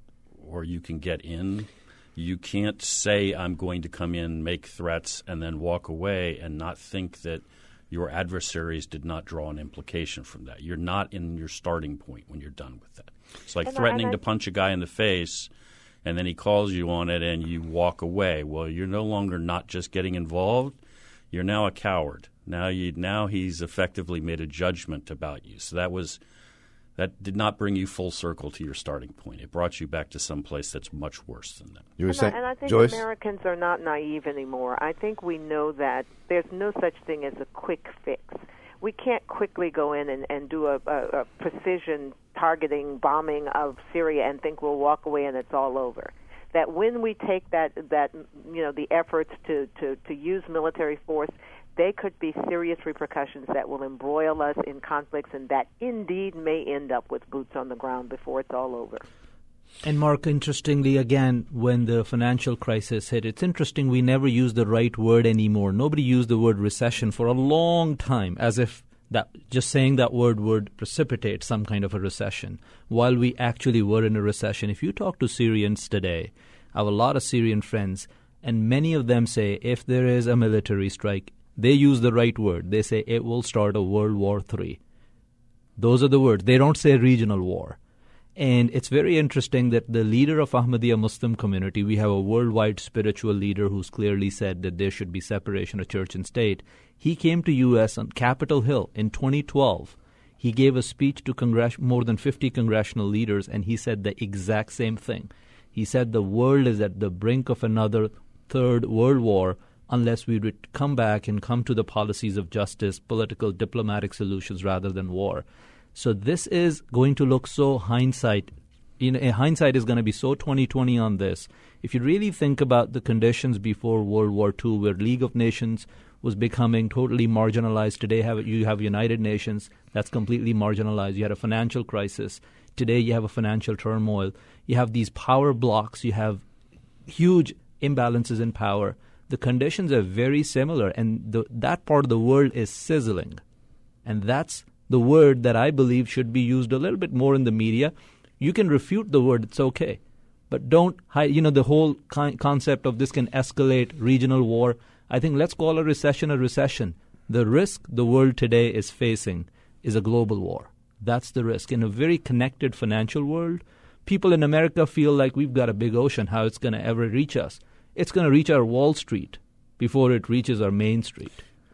or you can get in. You can't say I'm going to come in, make threats, and then walk away and not think that your adversaries did not draw an implication from that. You're not in your starting point when you're done with that. It's like and threatening I, I, to punch a guy in the face, and then he calls you on it and you walk away. Well, you're no longer not just getting involved. You're now a coward. Now you now he's effectively made a judgment about you. So that was that did not bring you full circle to your starting point. It brought you back to some place that's much worse than that. You were and, saying, I, and I think Joyce? Americans are not naive anymore. I think we know that there's no such thing as a quick fix. We can't quickly go in and, and do a, a, a precision targeting bombing of Syria and think we'll walk away and it's all over. That when we take that, that you know, the efforts to, to, to use military force, they could be serious repercussions that will embroil us in conflicts and that indeed may end up with boots on the ground before it's all over. And Mark, interestingly, again, when the financial crisis hit, it's interesting we never use the right word anymore. Nobody used the word recession for a long time, as if that just saying that word would precipitate some kind of a recession, while we actually were in a recession. If you talk to Syrians today, I have a lot of Syrian friends, and many of them say if there is a military strike, they use the right word. They say it will start a World War Three. Those are the words. They don't say regional war. And it's very interesting that the leader of Ahmadiyya Muslim community, we have a worldwide spiritual leader who's clearly said that there should be separation of church and state. He came to U S on Capitol Hill in twenty twelve. He gave a speech to congress- more than fifty congressional leaders, and he said the exact same thing. He said the world is at the brink of another third world war unless we would come back and come to the policies of justice, political, diplomatic solutions rather than war. So this is going to look so hindsight. You know, hindsight is going to be so twenty twenty on this. If you really think about the conditions before World War Two, where League of Nations was becoming totally marginalized. Today have, you have United Nations that's completely marginalized. You had a financial crisis. Today you have a financial turmoil. You have these power blocks. You have huge imbalances in power. The conditions are very similar, and the, that part of the world is sizzling. And that's the word that I believe should be used a little bit more in the media. You can refute the word, it's okay. But don't hide, you know, the whole con- concept of this can escalate regional war. I think let's call a recession a recession. The risk the world today is facing is a global war. That's the risk. In a very connected financial world, people in America feel like we've got a big ocean, how it's going to ever reach us. It's going to reach our Wall Street before it reaches our Main Street.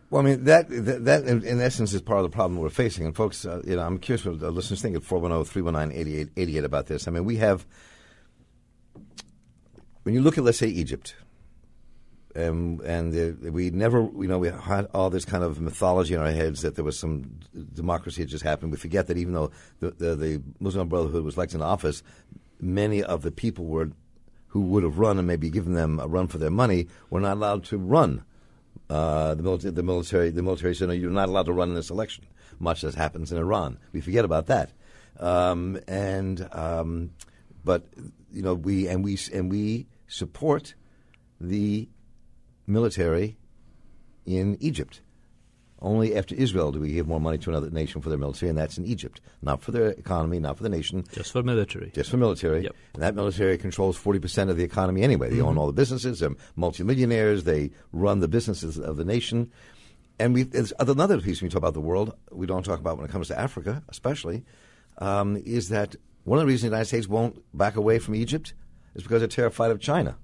Well, I mean, that, that, that in, in essence, is part of the problem we're facing. And, folks, uh, you know, I'm curious what the listeners think at four one zero, three one nine, eight eight eight eight about this. I mean, we have, when you look at, let's say, Egypt, um, and the, we never, you know, we had all this kind of mythology in our heads that there was some democracy had just happened. We forget that even though the, the, the Muslim Brotherhood was elected in office, many of the people were who would have run and maybe given them a run for their money were not allowed to run. Uh, the, military, the military, the military said, no, you're not allowed to run in this election, much as happens in Iran. We forget about that, um, and um, but you know we and we and we support the military in Egypt. Only after Israel do we give more money to another nation for their military, and that's in Egypt. Not for their economy, not for the nation. Just for military. Just for military. Yep. And that military controls forty percent of the economy anyway. They mm-hmm. own all the businesses. They're multimillionaires. They run the businesses of the nation. And we, there's another piece when we talk about the world, we don't talk about when it comes to Africa especially, um, is that one of the reasons the United States won't back away from Egypt is because they're terrified of China,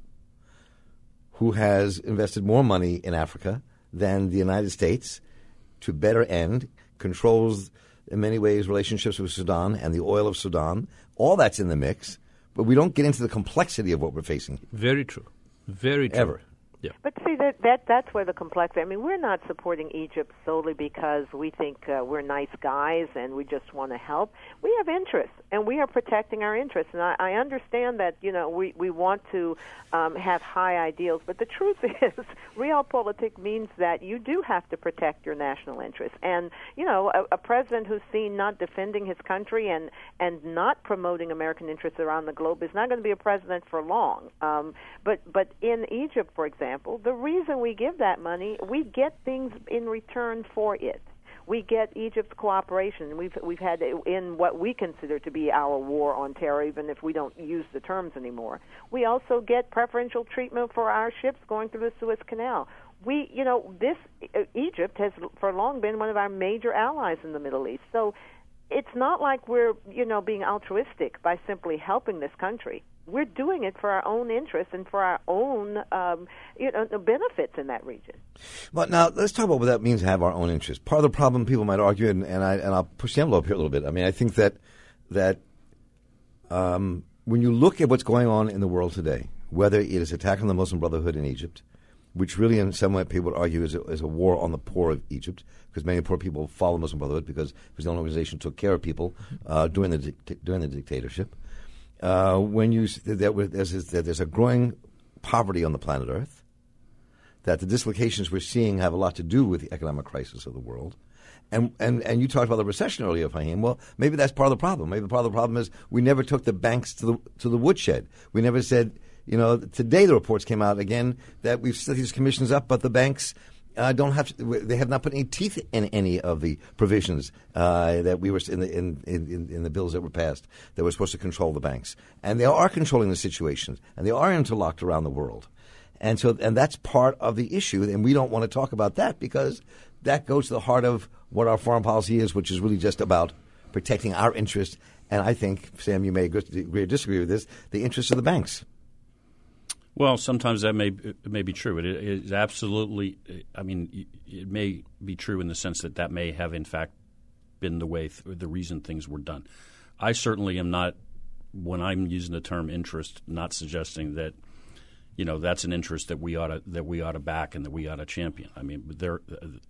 who has invested more money in Africa than the United States, to better end, controls in many ways relationships with Sudan and the oil of Sudan. All that's in the mix, but we don't get into the complexity of what we're facing. Very true. Very true. Ever. Yeah. But see, that, that that's where the complexity, I mean, we're not supporting Egypt solely because we think uh, we're nice guys and we just want to help. We have interests, and we are protecting our interests. And I, I understand that, you know, we, we want to um, have high ideals, but the truth is realpolitik means that you do have to protect your national interests. And, you know, a, a president who's seen not defending his country and, and not promoting American interests around the globe is not going to be a president for long. Um, but, but in Egypt, for example, the reason we give that money, we get things in return for it. We get Egypt's cooperation. We've we've had in what we consider to be our war on terror, even if we don't use the terms anymore. We also get preferential treatment for our ships going through the Suez Canal. We, you know, this uh, Egypt has for long been one of our major allies in the Middle East. So it's not like we're, you know, being altruistic by simply helping this country. We're doing it for our own interests and for our own, um, you know, benefits in that region. But now let's talk about what that means to have our own interests. Part of the problem, people might argue, and, and I and I'll push the envelope here a little bit. I mean, I think that that um, when you look at what's going on in the world today, whether it is attack on the Muslim Brotherhood in Egypt, which really in some way people would argue is a, is a war on the poor of Egypt, because many poor people follow the Muslim Brotherhood because it was the only organization that took care of people uh, during the di- during the dictatorship. Uh, when you that there's, there's a growing poverty on the planet Earth, that the dislocations we're seeing have a lot to do with the economic crisis of the world, and and and you talked about the recession earlier, Fahim. Well, maybe that's part of the problem. Maybe the part of the problem is we never took the banks to the to the woodshed. We never said, you know, today the reports came out again that we've set these commissions up, but the banks Uh, don't have to, they have not put any teeth in any of the provisions uh, that we were in the in, in, in the bills that were passed that were supposed to control the banks, and they are controlling the situation, and they are interlocked around the world, and so and that's part of the issue, and we don't want to talk about that because that goes to the heart of what our foreign policy is, which is really just about protecting our interests, and I think, Sam, you may agree or disagree with this, the interests of the banks. Well, sometimes that may it may be true. It is absolutely. I mean, it may be true in the sense that that may have, in fact, been the way, th- the reason things were done. I certainly am not, when I'm using the term interest, not suggesting that, you know, that's an interest that we ought to that we ought to back and that we ought to champion. I mean, there,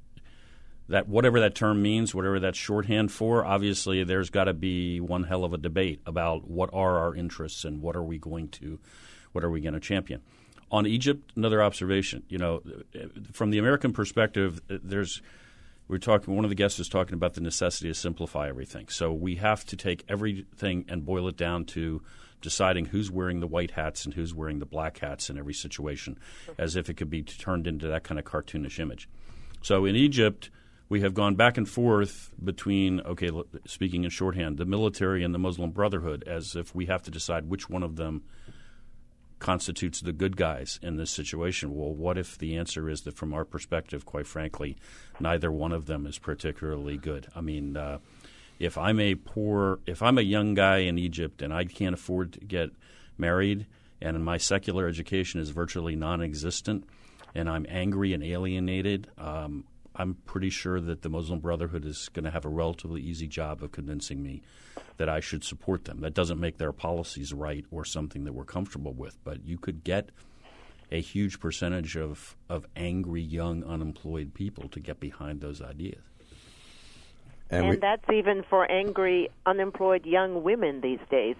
that whatever that term means, whatever that's shorthand for, obviously there's got to be one hell of a debate about what are our interests and what are we going to. What are we going to champion? On Egypt, another observation. You know, from the American perspective, there's we're talking. One of the guests is talking about the necessity to simplify everything. So we have to take everything and boil it down to deciding who's wearing the white hats and who's wearing the black hats in every situation, as if it could be turned into that kind of cartoonish image. So in Egypt, we have gone back and forth between, okay, speaking in shorthand, the military and the Muslim Brotherhood, as if we have to decide which one of them constitutes the good guys in this situation. Well, what if the answer is that from our perspective, quite frankly, neither one of them is particularly good? I mean, uh, if I'm a poor, if I'm a young guy in Egypt and I can't afford to get married and my secular education is virtually non-existent and I'm angry and alienated, um, I'm pretty sure that the Muslim Brotherhood is going to have a relatively easy job of convincing me that I should support them. That doesn't make their policies right or something that we're comfortable with, but you could get a huge percentage of, of angry, young, unemployed people to get behind those ideas. And, and we, that's even for angry, unemployed young women these days.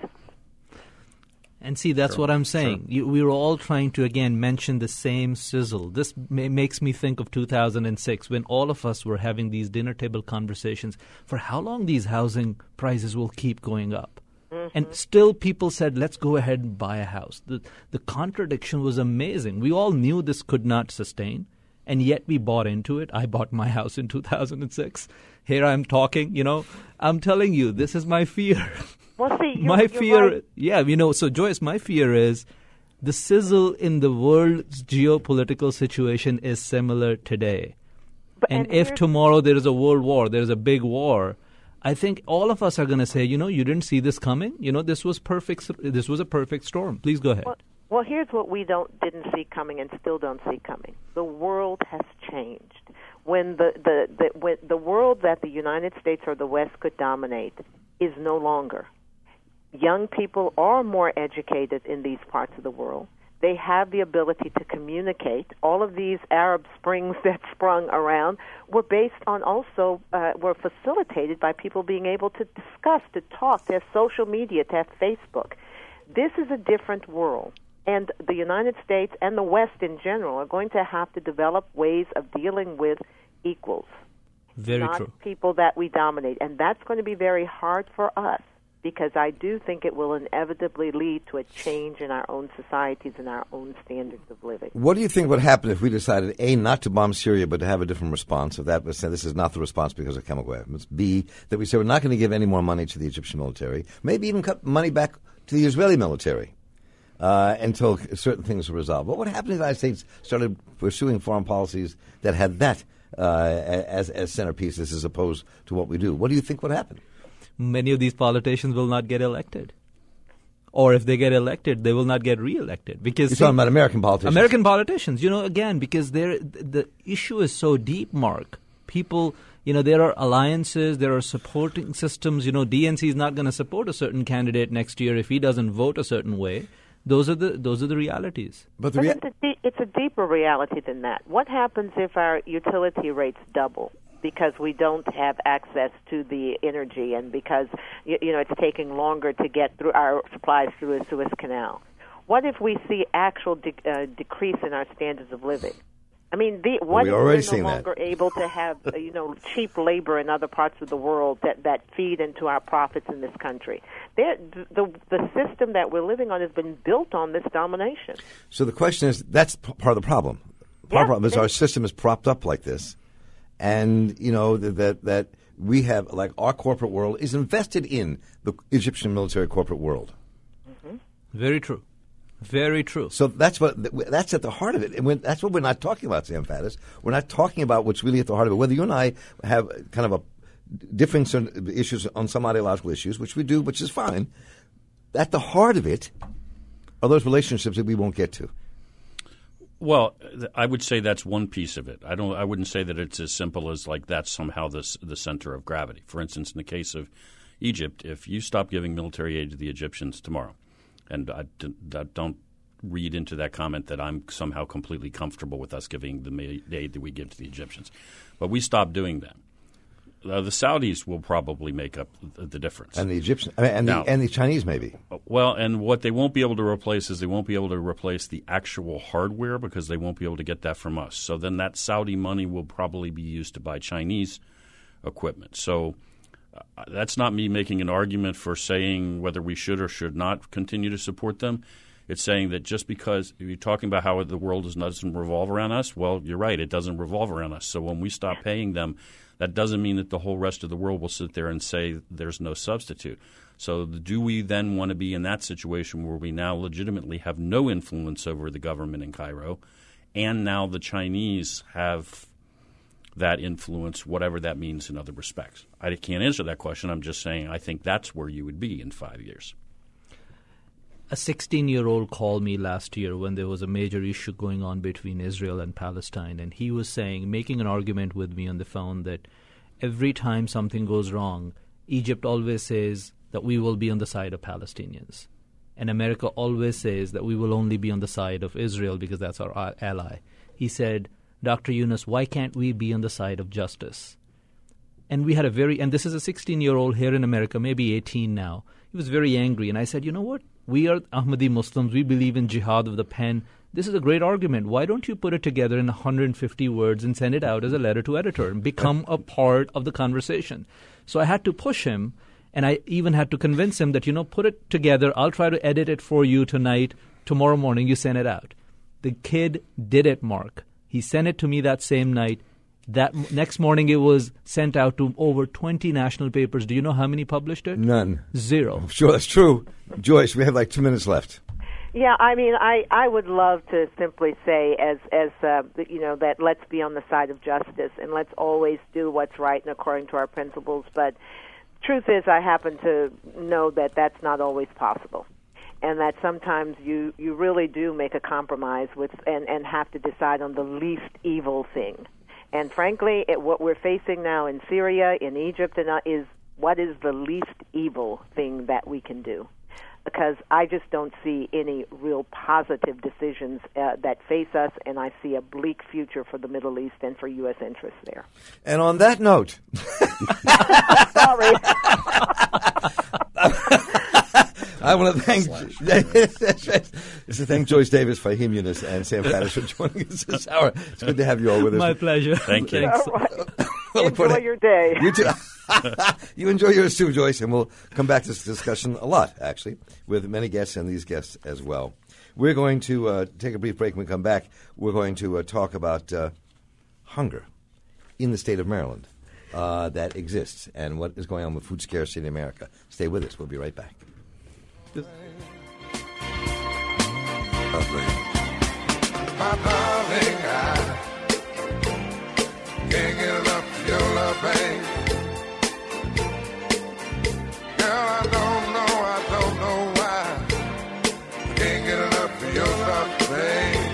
And see, that's sure. what I'm saying. Sure. You, we were all trying to, again, mention the same sizzle. This ma- makes me think of two thousand six when all of us were having these dinner table conversations for how long these housing prices will keep going up. Mm-hmm. And still people said, let's go ahead and buy a house. The, the contradiction was amazing. We all knew this could not sustain, and yet we bought into it. I bought my house in two thousand six. Here I'm talking, you know. I'm telling you, this is my fear. Well, see, you're, my you're fear, right. yeah, you know, so Joyce, my fear is the sizzle in the world's geopolitical situation is similar today. But, and, and if tomorrow there is a world war, there's a big war, I think all of us are going to say, you know, you didn't see this coming. You know, this was perfect. This was a perfect storm. Please go ahead. Well, well, here's what we don't didn't see coming and still don't see coming. The world has changed. When the the, the, when the world that the United States or the West could dominate is no longer. Young people are more educated in these parts of the world. They have the ability to communicate. All of these Arab Springs that sprung around were based on also, uh, were facilitated by people being able to discuss, to talk, to have social media, to have Facebook. This is a different world. And the United States and the West in general are going to have to develop ways of dealing with equals. Very not true. People that we dominate. And that's going to be very hard for us, because I do think it will inevitably lead to a change in our own societies and our own standards of living. What do you think would happen if we decided, A, not to bomb Syria, but to have a different response? If that was said, this is not the response because of chemical weapons. B, that we say we're not going to give any more money to the Egyptian military, maybe even cut money back to the Israeli military uh, until certain things are resolved. What would happen if the United States started pursuing foreign policies that had that uh, as, as centerpieces as opposed to what we do? What do you think would happen? Many of these politicians will not get elected. Or if they get elected, they will not get reelected. Because You're talking about American politicians. American politicians, you know, again, because they're, the issue is so deep, Mark. People, you know, there are alliances, there are supporting systems. You know, D N C is not going to support a certain candidate next year if he doesn't vote a certain way. Those are the those are the realities. But, the but rea- it's, a de- it's a deeper reality than that. What happens if our utility rates double? Because we don't have access to the energy, and because you, you know it's taking longer to get through our supplies through the Suez Canal. What if we see actual de- uh, decrease in our standards of living? I mean, the, what we if already we're seen no that. longer able to have uh, you know cheap labor in other parts of the world that, that feed into our profits in this country? There, the the system that we're living on has been built on this domination. So the question is, that's p- part of the problem. Part Yeah, of the problem is it our is. system is propped up like this. And, you know, that, that that we have, like, our corporate world is invested in the Egyptian military corporate world. Mm-hmm. Very true. Very true. So that's what that's at the heart of it. And when, that's what we're not talking about, Sam Faddis. We're not talking about what's really at the heart of it. Whether you and I have kind of a differing issues on some ideological issues, which we do, which is fine, at the heart of it are those relationships that we won't get to. Well, I would say that's one piece of it. I don't. I wouldn't say that it's as simple as like that's somehow the the center of gravity. For instance, in the case of Egypt, if you stop giving military aid to the Egyptians tomorrow, and I don't read into that comment that I'm somehow completely comfortable with us giving the aid that we give to the Egyptians, but we stop doing that. Uh, the Saudis will probably make up the, the difference, and the Egyptians, I mean, and, now, the, and the Chinese, maybe. Well, and what they won't be able to replace is they won't be able to replace the actual hardware because they won't be able to get that from us. So then that Saudi money will probably be used to buy Chinese equipment. So uh, that's not me making an argument for saying whether we should or should not continue to support them. It's saying that just because you're talking about how the world doesn't revolve around us, well, you're right, it doesn't revolve around us. So when we stop paying them, that doesn't mean that the whole rest of the world will sit there and say there's no substitute. So do we then want to be in that situation where we now legitimately have no influence over the government in Cairo, and now the Chinese have that influence, whatever that means in other respects? I can't answer that question. I'm just saying I think that's where you would be in five years. A sixteen-year-old called me last year when there was a major issue going on between Israel and Palestine, and he was saying, making an argument with me on the phone, that every time something goes wrong, Egypt always says that we will be on the side of Palestinians. And America always says that we will only be on the side of Israel because that's our ally. He said, Doctor Yunus, why can't we be on the side of justice? And we had a very, and this is a sixteen-year-old here in America, maybe eighteen now. He was very angry. And I said, you know what? We are Ahmadi Muslims. We believe in jihad of the pen. This is a great argument. Why don't you put it together in one hundred fifty words and send it out as a letter to editor and become a part of the conversation? So I had to push him. And I even had to convince him that, you know, put it together. I'll try to edit it for you tonight. Tomorrow morning, you send it out. The kid did it, Mark. He sent it to me that same night. That m- next morning, it was sent out to over twenty national papers. Do you know how many published it? None. Zero. I'm sure that's true. Joyce, we have like two minutes left. Yeah, I mean, I, I would love to simply say, as as uh, you know, that let's be on the side of justice and let's always do what's right and according to our principles. But truth is, I happen to know that that's not always possible, and that sometimes you, you really do make a compromise with and, and have to decide on the least evil thing. And frankly, it, what we're facing now in Syria, in Egypt, and uh, is what is the least evil thing that we can do. Because I just don't see any real positive decisions uh, that face us, and I see a bleak future for the Middle East and for U S interests there. And on that note, sorry, I want to thank to thank Joyce Davis, Fahim Yunus, and Sam Fadish for joining us this hour. It's good to have you all with us. My pleasure. Thank you. Thanks. all right. Enjoy your day. You too. You enjoy yours too, Joyce, and we'll come back to this discussion a lot, actually, with many guests and these guests as well. We're going to uh, take a brief break. When we come back, we're going to uh, talk about uh, hunger in the state of Maryland uh, that exists and what is going on with food scarcity in America. Stay with us. We'll be right back. My darling, I can't get enough of your love, babe. Girl, I don't know, I don't know why I can't get enough of your love, babe.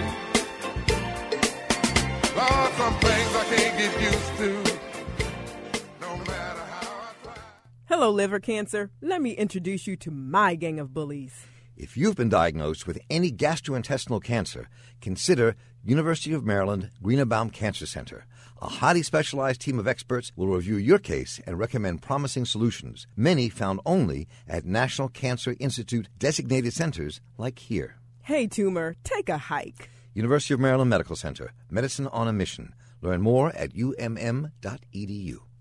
Lord, some things I can't get used to, no matter how I try. Hello, liver cancer. Let me introduce you to my gang of bullies. If you've been diagnosed with any gastrointestinal cancer, consider University of Maryland Greenebaum Cancer Center. A highly specialized team of experts will review your case and recommend promising solutions, many found only at National Cancer Institute designated centers like here. Hey, tumor, take a hike. University of Maryland Medical Center, medicine on a mission. Learn more at u m m dot e d u.